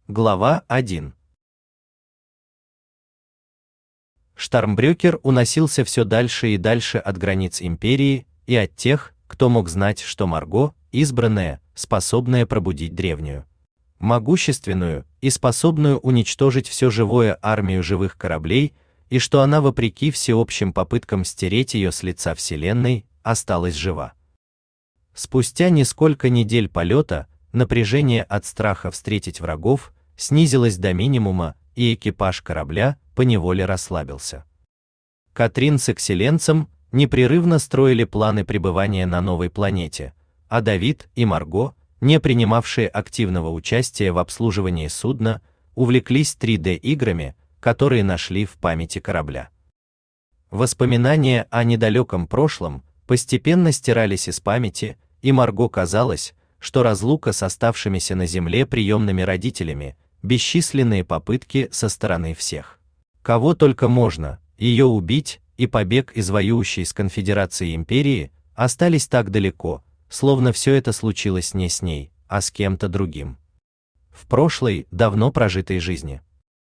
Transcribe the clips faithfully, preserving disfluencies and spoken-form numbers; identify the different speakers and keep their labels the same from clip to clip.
Speaker 1: Глава один. Штормбрёкер уносился все дальше и дальше от границ империи и от тех, кто мог знать, что Марго — избранная, способная пробудить древнюю, могущественную и способную уничтожить все живое армию живых кораблей, и что она, вопреки всеобщим попыткам стереть ее с лица Вселенной, осталась жива. Спустя несколько недель полета напряжение от страха встретить врагов снизилось до минимума, и экипаж корабля поневоле расслабился. Катрин с Экселленцем непрерывно строили планы пребывания на новой планете, а Давид и Марго, не принимавшие активного участия в обслуживании судна, увлеклись три дэ играми, которые нашли в памяти корабля. Воспоминания о недалеком прошлом постепенно стирались из памяти, и Марго казалось, что разлука с оставшимися на земле приемными родителями, бесчисленные попытки со стороны всех, кого только можно, ее убить, и побег из воюющей с конфедерацией империи остались так далеко, словно все это случилось не с ней, а с кем-то другим. В прошлой, давно прожитой жизни.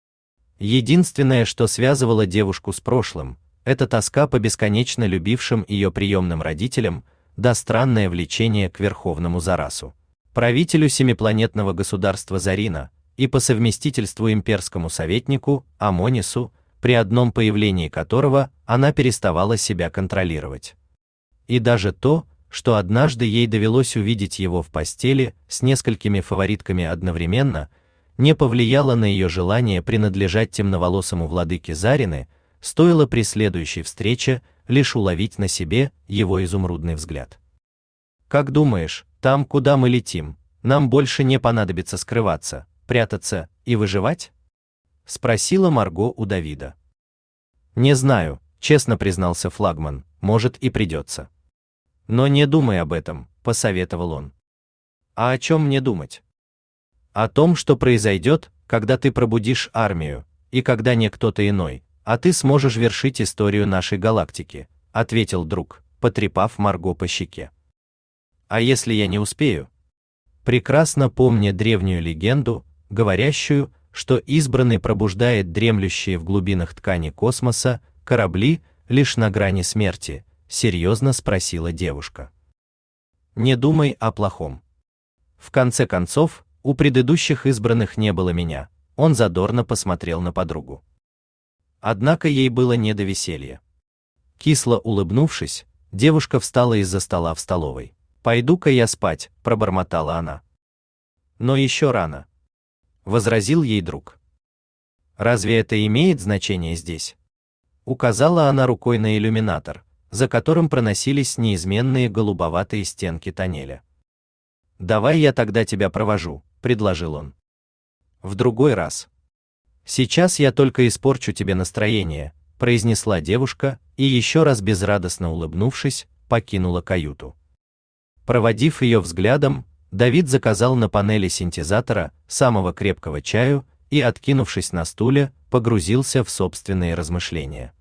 Speaker 1: Единственное, что связывало девушку с прошлым, это тоска по бесконечно любившим ее приемным родителям, да странное влечение к Верховному Зарасу, правителю семипланетного государства Зарина, и по совместительству имперскому советнику Амонису, при одном появлении которого она переставала себя контролировать. И даже то, что однажды ей довелось увидеть его в постели с несколькими фаворитками одновременно, не повлияло на ее желание принадлежать темноволосому владыке Зарины, стоило при следующей встрече лишь уловить на себе его изумрудный взгляд. «Как думаешь, там, куда мы летим, нам больше не понадобится скрываться, прятаться и выживать?» — спросила Марго у Давида. «Не знаю», — честно признался флагман, — «может и придется». «Но не думай об этом», — посоветовал он. «А о чем мне думать?» «О том, что произойдет, когда ты пробудишь армию, и когда не кто-то иной, а ты сможешь вершить историю нашей галактики», — ответил друг, потрепав Марго по щеке. «А если я не успею?» Прекрасно помня древнюю легенду, говорящую, что избранный пробуждает дремлющие в глубинах ткани космоса корабли лишь на грани смерти, серьезно спросила девушка. «Не думай о плохом. В конце концов, у предыдущих избранных не было меня», — он задорно посмотрел на подругу. Однако ей было не до веселья. Кисло улыбнувшись, девушка встала из-за стола в столовой. «Пойду-ка я спать», — пробормотала она. «Но еще рано», — возразил ей друг. «Разве это имеет значение здесь?» Указала она рукой на иллюминатор, за которым проносились неизменные голубоватые стенки тоннеля. «Давай я тогда тебя провожу», — предложил он. «В другой раз. Сейчас я только испорчу тебе настроение», — произнесла девушка и, еще раз безрадостно улыбнувшись, покинула каюту. Проводив ее взглядом, Давид заказал на панели синтезатора самого крепкого чаю и, откинувшись на стуле, погрузился в собственные размышления.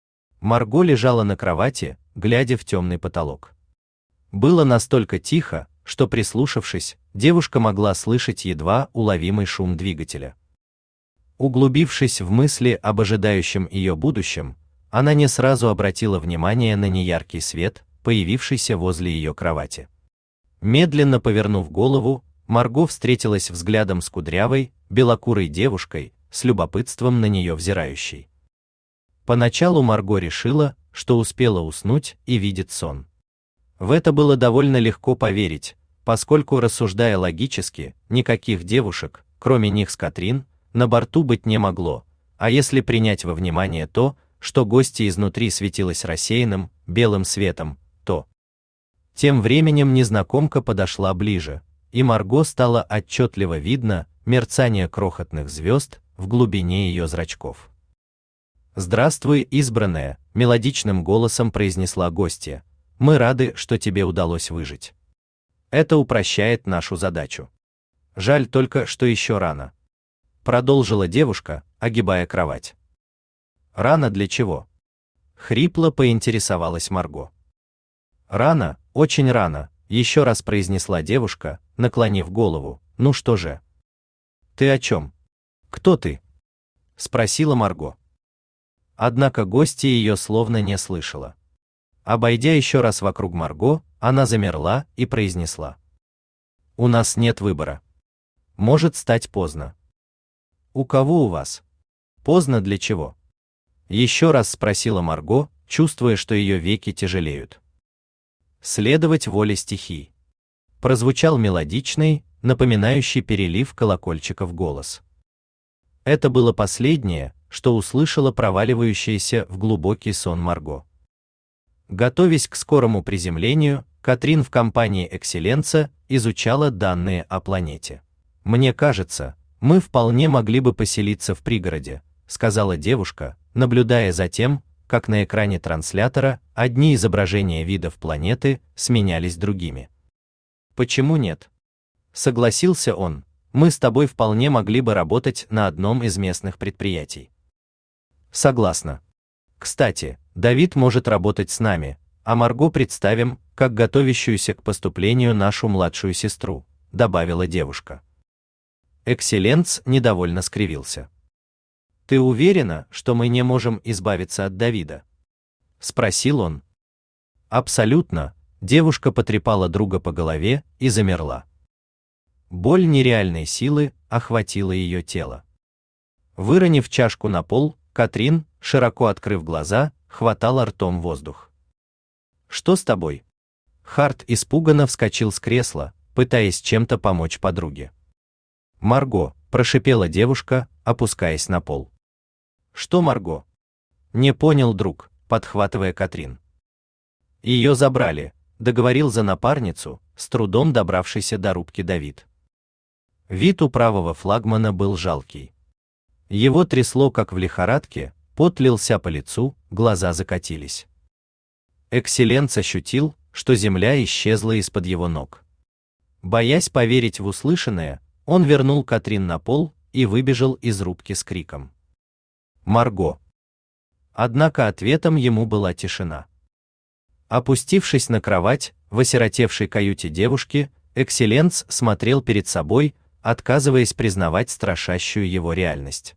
Speaker 1: Марго лежала на кровати, глядя в темный потолок. Было настолько тихо, что, прислушавшись, девушка могла слышать едва уловимый шум двигателя. Углубившись в мысли об ожидающем ее будущем, она не сразу обратила внимание на неяркий свет, появившийся возле ее кровати. Медленно повернув голову, Марго встретилась взглядом с кудрявой, белокурой девушкой, с любопытством на нее взирающей. Поначалу Марго решила, что успела уснуть и видит сон. В это было довольно легко поверить, поскольку, рассуждая логически, никаких девушек, кроме них с Катрин, на борту быть не могло, а если принять во внимание то, что гостья изнутри светилась рассеянным, белым светом, то... Тем временем незнакомка подошла ближе, и Марго стало отчетливо видно мерцание крохотных звезд в глубине ее зрачков. «Здравствуй, избранная», — мелодичным голосом произнесла гостья. «Мы рады, что тебе удалось выжить. Это упрощает нашу задачу. Жаль только, что еще рано», — продолжила девушка, огибая кровать. «Рано для чего?» — хрипло поинтересовалась Марго. «Рано, очень рано», — еще раз произнесла девушка, наклонив голову. «Ну что же? Ты о чем? Кто ты? Спросила Марго. Однако гостья ее словно не слышала. Обойдя еще раз вокруг Марго, она замерла и произнесла: «У нас нет выбора. Может стать поздно». «У кого у вас? Поздно для чего?» Еще раз спросила Марго, чувствуя, что ее веки тяжелеют. «Следовать воле стихий». Прозвучал мелодичный, напоминающий перелив колокольчиков голос. Это было последнее, что услышала проваливающаяся в глубокий сон Марго. Готовясь к скорому приземлению, Катрин в компании Экселленца изучала данные о планете. «Мне кажется, мы вполне могли бы поселиться в пригороде», сказала девушка, наблюдая за тем, как на экране транслятора одни изображения видов планеты сменялись другими. «Почему нет?» Согласился он. «Мы с тобой вполне могли бы работать на одном из местных предприятий». «Согласна. Кстати, Давид может работать с нами, а Марго представим, как готовящуюся к поступлению нашу младшую сестру», добавила девушка. Экселленц недовольно скривился. «Ты уверена, что мы не можем избавиться от Давида?» спросил он. «Абсолютно», девушка потрепала друга по голове и замерла. Боль нереальной силы охватила ее тело. Выронив чашку на пол, Катрин, широко открыв глаза, хватала ртом воздух. «Что с тобой?» Харт испуганно вскочил с кресла, пытаясь чем-то помочь подруге. «Марго», прошипела девушка, опускаясь на пол. «Что Марго?» Не понял друг, подхватывая Катрин. «Ее забрали», договорил за напарницу, с трудом добравшийся до рубки Давид. Вид у правого флагмана был жалкий. Его трясло, как в лихорадке, пот лился по лицу, глаза закатились. Экселленц ощутил, что земля исчезла из-под его ног. Боясь поверить в услышанное, он вернул Катрин на пол и выбежал из рубки с криком: «Марго!». Однако ответом ему была тишина. Опустившись на кровать в осиротевшей каюте девушки, Экселленц смотрел перед собой, отказываясь признавать страшащую его реальность.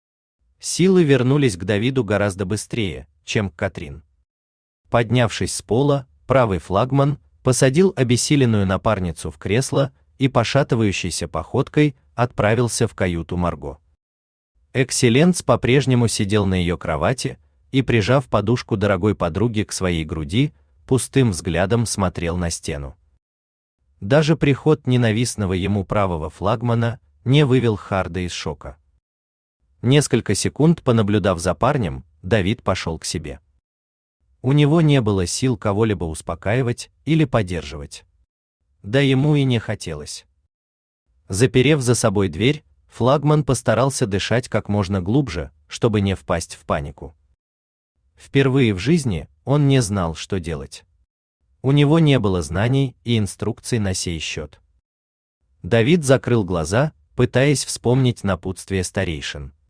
Speaker 1: Силы вернулись к Давиду гораздо быстрее, чем к Катрин. Поднявшись с пола, правый флагман посадил обессиленную напарницу в кресло и пошатывающейся походкой отправился в каюту Марго. Экселленц по-прежнему сидел на ее кровати и, прижав подушку дорогой подруги к своей груди, пустым взглядом смотрел на стену. Даже приход ненавистного ему правого флагмана не вывел Харда из шока. Несколько секунд понаблюдав за парнем, Давид пошел к себе. У него не было сил кого-либо успокаивать или поддерживать. Да ему и не хотелось. Заперев за собой дверь, флагман постарался дышать как можно глубже, чтобы не впасть в панику. Впервые в жизни он не знал, что делать. У него не было знаний и инструкций на сей счет. Давид закрыл глаза, пытаясь вспомнить напутствие старейшин.